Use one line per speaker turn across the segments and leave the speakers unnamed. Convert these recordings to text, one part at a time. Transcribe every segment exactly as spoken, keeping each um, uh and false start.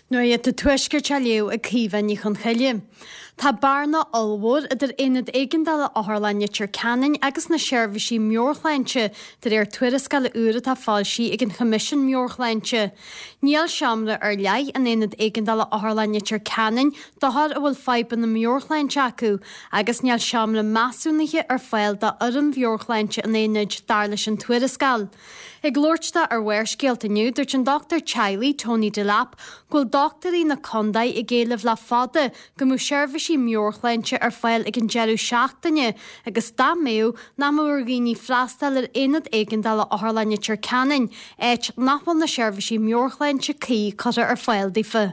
Nu je de tuisgur chaliw a cífa ní chun chaile. Tá barna olmhór idir inad éigeandala áthirleanne tir canin agus na seirbhísí meorchleinte dar ar tuairiscala úra tá fáilsí ag an Commission meorchleinte. Níl seamra ar leith an inad éigeandala áthirleanne tir canin dothar a bhfuil feiban na meorchleinte acu agus níl seamra measúnaiche ar fáil da ar an meorchleinte an éad dar leis an tuairiscal. Ag glóirte ar bhuairscéalta nniu dúirt an Doctor Chiley Tony Delap ghfuil doctorí na condaid i ggéalamh le fada go mú seirbhísí meorchleinte ar fáil ag an jeú seachtaine agus dá méú na mór ghaoine freastal ar inad éigeandala áthirleanne tir canin éit nachfuil na seirbhísí meorchleinte cí cotar ar fáil dífa.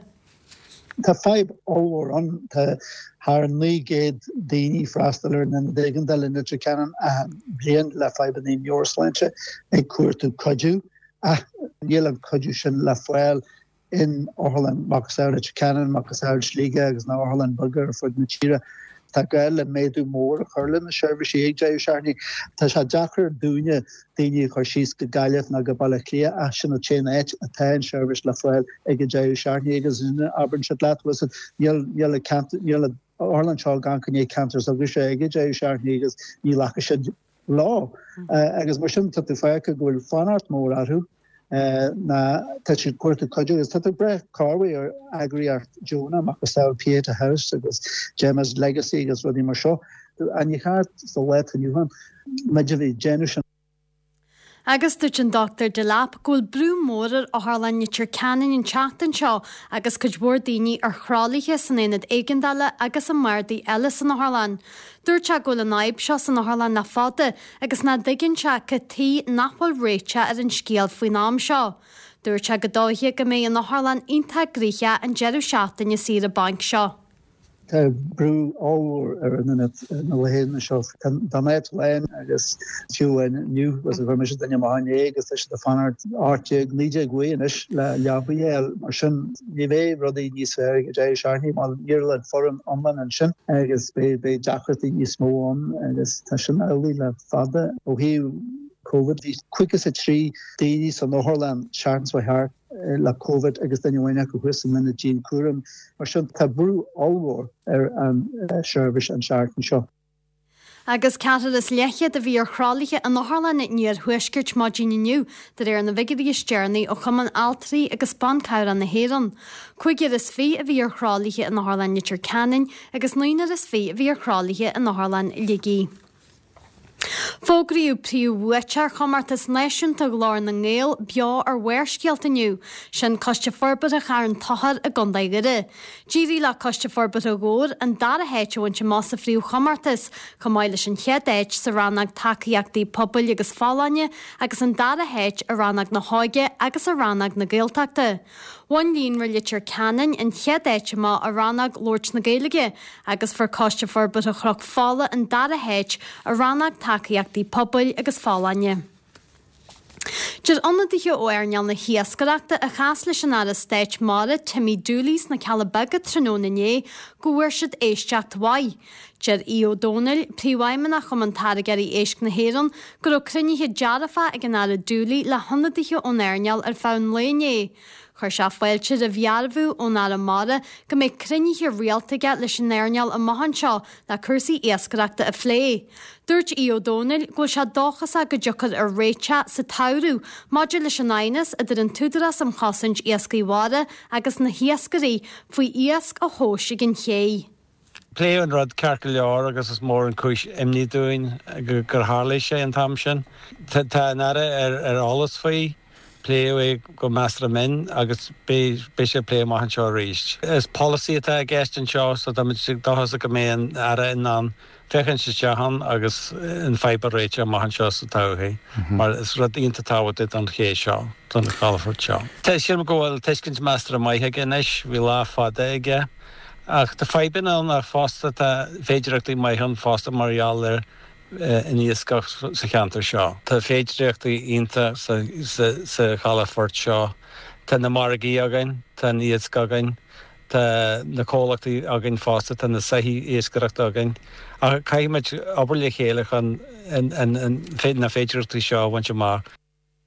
Tá feib óhór an tá haar nígéad daoine freastalir na éigeandala na tir canin a blian le feib an meorchleinte ag cuairtú codú a dhéanamh codú sin le fáil in Orland Macsair Canon, Macsair Liga, agus na Orland Bugger for na Chira. Tá gael le méadú mór a churlin na seirbhísí ag deú searní. Tá sé deachar dúine daoine chuir síos go gaiileh na go bailla clia a sin na chéan éit a tain seirbhís le fáil ag go deú searní agus úna abairn se leat was níl níl Orland Seáil gan chuné cantars agus sé ag go deú searní agus ní lecha sé lá. Agus mar sin tá feice gohfuil fanart mór arthú. Uh, na tá si cuairtú codú is tá bre carfu ar agriart Jonah mac saoil Pieta House agus Gemma's Legacy agus rudí mar seo an i cheart sa le aniuhan meidir bhí génú sin.
Agus dúirt an Doctor Delap ghfuil brú mórar áthirleanne tir canin in teachtain seo agus cuid bhór daoine ar chrálaithe san éad éigeandala agus an mardaí eile san Áthirleán. Dúirt se ghfuil an naib seo san Áthirleán na fada agus na dtuigeann se go tí nachfuil réite ar an scéal faoin am seo. Dúirt se go dóithe go mé an Áthirleán ionta gríthe an jeú seachtaine siar a banc seo.
Tá brú áhór ar na lehéadna seo Tá méid lein agus fiú nniu was a bharmise daine máine agus is de fanart áte líide gcuis le leabhaéil mar sin ní bhéh rudaí níos fearr go dé searní má níorla forum omlan an sin agus bé bé deachirtaí níos móán agus tá sin eolaí le fada ó hiú COVID hí cuigus a trí daoine san Áthirleán seaarns bha thart le COVID agus daine bhaine go huisan lena Jean Cuaran mar sin tá brú áhór ar an seirbhís an seaartn seo.
Agus catar is leiche a bhí ar chrálaithe an Áthirleán níor thuiscirt má Jean nniu de ar na bhígadí stearnaí ó chuman altarí agus bancair an na héan. Cuigear is fí a bhí ar chrálaithe an Áthirleán tir canin agus nuoinar is fí a bhí ar chrálaithe an Áthirleán Ligaí. Fógraíú príú bhuiitear chumartas náisiúnta glár na ngéal beo ar bhuairscéalta nniu sin coiste forbad a char an tothar a gondaigire. Dírí le coiste forbad a ggóir an dar a héitehaint se más a fríú chumartas chumáile sin cheadéit sa rannag takeíachtaí pobail agus fálainne agus an dar a héit a rannag na háige agus a rannag na géalteachta. One líon ri litir canin in cheadéite má a rannag Lord na Gaeilge agus for coiste forbad a chroch fála an dar a héit a rannag takeíachtaí pobail agus fálainne. Dir anadíthe ó airneal na hiascareachta a chas leis an ara stéit mara Timmy Dooley's na Calabega tróna né go bhfuair siad éisteacht mhaith. Dir í O'Donnell príomhhaimena chumantára geirí éisc na héan gur ó crunnithe dearafa ag an ara Dooley le hanadíthe ón airneal ar fánn léné. Chir se fáilte a bhearbhú ón ara mara go méid crunnithe rialtaige leis an airneal a maihan seo le cursaí éascareachta a phlé. Dúirt í O'Donnell go se dóchas a go deochad ar réite sa tairú maidir leis an ainas idir an túdaras am chasann éascaíhara agus na hiascarí faoi éasc a thóise gin ché.
Plé an rud cearca leor agus is mór an cúis imní dúin gur hála sé an tam sin. Tá nara ar álas faoi plé é go meastra min agus bé sé plé maihan seo ríist. Is policy atá a gceist an seo so tá dochas a go méon ara in an fechan se tehan agus in feibar réite maihan seo sa tauhé. Mar is rud ionta táhaid an ché seo don Calafort seo. Tá sin go bhfuil teiscint meastra maithe gnis bhí lá fada ige. Ach tá feibin an ar fásta tá féidireachtaí maihan fásta marial ar in íoscach sa cheantar seo. Tá féidireachtaí ionta sa Calafort seo. Tá na margaí againn, tá níosc againn, tá na cólachtaí againn fásta, tá na saithí éascareachta againn. A caiimiid obair le chéalach an na féidireachtaí seo bhaint má.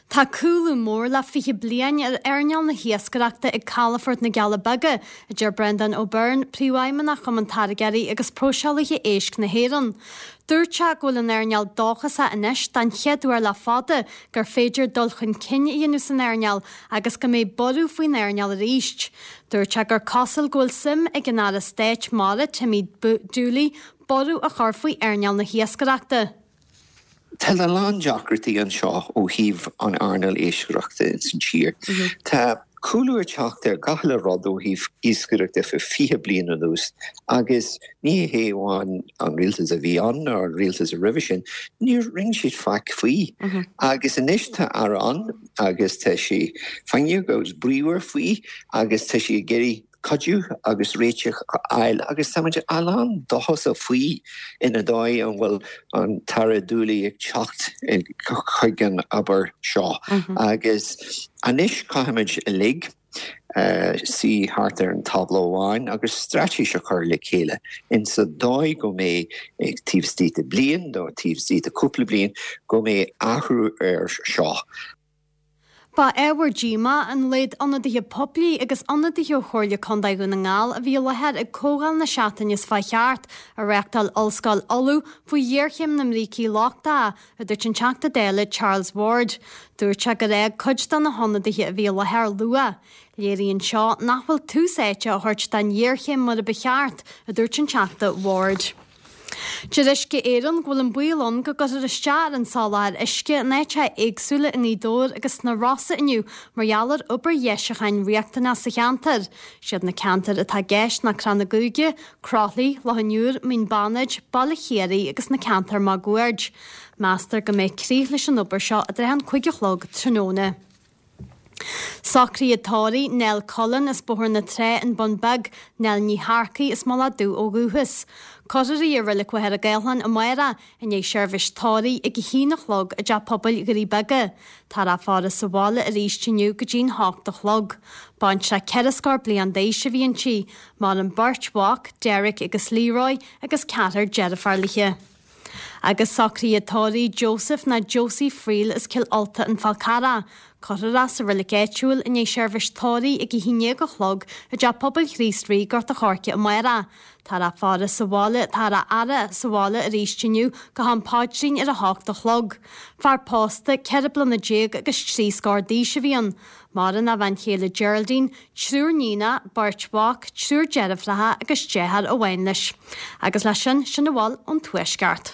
Tá cúlú mór le fiche blian ar airneal na hiascaachta ag Calafort na Galabaga, a dúr Brendan O'Byrne, príomhhaimime nach commentárigeí agus prósealaithe éisc na héan. Dúirte ghfuil an airneal dóchas a inis dan cheadúir le fada gur féidir dul chun cinne dhéanú san airneal agus go méid ború faoin airneal a ríist. Dúirte gur cosal ghfuil sim ag an ára stéit mála timid dúlaí ború a chorfaí airneal na hiascaachta.
Tá a lán deachirtaí an seo ó híomh an airneal éiscireachta in san tír. Tá cúlúir teachta ar gahla rud ó híomh éiscireachta fa fiche bliain an dús, agus ní héháin an rialtas a bhí an ar rialtas a ribh sin, ní ring siad faic faoi. Agus inis tá ar an, agus tá si feinniu goes bríomhar faoi, agus tá si geirí codú agus réiteach ail agus táid alán dochas a faoi ina dóid an bhfuil an tara dúlaí ag teacht chuigean aber seo. Agus anis caiimiid a lig sí hart ar an tablóháin agus stratí se chuir le chéile. In sa dóid go mé ag tíomhstíte blian, do tíomhstíte cúpla blian, go mé ahrú ar seo.
Ba éhar díma an léad anadithe poplaí agus anadithe chóirle condaigh na ngáil a bhí lehead ag cógáil na seaatainnis fa cheart a reachtal olscail olú faoi dhearchéim na mrící láchtá a dúirt an teachta déile Charles Ward. Dúirte go réag cuid dan na honadithe a bhí lethir lua. Léiríonn seo nachfuil túsáite a thuirt den dhearchéim mar a becheart a dúirt an teachta Ward. Tuirisce éan ghfuil an builón go go istear an sáláir isce néite éagsúla in ídóir agus na rása inniu margheallar obair dhéisechain riachtainna sa cheantar. Siad na ceantar atá gceist na crana gúige, crothlaí, lethniúr, mín banid, balla chéirí agus na ceantar má gúird. Meastar go méid crí leis an obair seo a dréhan chuige chlog tróna. Sacrí atáí Nell Cullen is bohar na tre in Bunbeg, Nell ní Harcaí is mala dú ó gúhas. Coirí a rilik wehead a gailhan a maira in é seirbhis táí ag hínach log a de pobl gurí bege. Tar a fára sa bhála a ríistiniu go dín háach log. Baint se ceirascar blian dééis se bhíon si, mar an Burt Walk, Derek agus Leroy agus Catar Jenniferliche. Agus sacrí atáí Joseph na Josie Friel is cil alta an Falcara. Corra sa relegéitiúil in é seirbhis táí ag híine go chlog a de pobl chrístrí gur a chorce a maira. Tar a fára sa bhála tar a ara sa bhála a ríistiniu go han páidrin ar a hácht a chlog. Far pósta ceir blana déag agus trí scardí se bhíon. Mar an a bhain chéile Geraldine, trúr Nína, Birchwalk, trúr Jerifratha agus Jehad a bhain leis. Agus leis sin sin bháil an tuisgart.